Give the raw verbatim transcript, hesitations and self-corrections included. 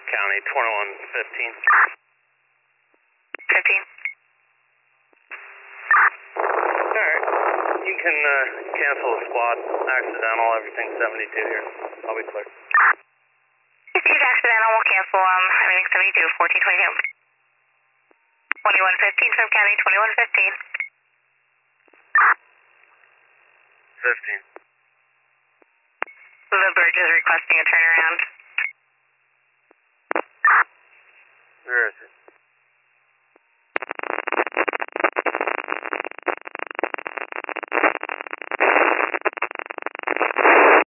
County twenty-one fifteen. fifteen. Alright, you can uh, cancel the squad. Accidental, everything seventy-two here. I'll be clear. He's accidental, we'll cancel um, everything seventy-two, fourteen twenty-two. twenty-one fifteen from County, twenty-one fifteen. fifteen. The bridge is requesting a turnaround.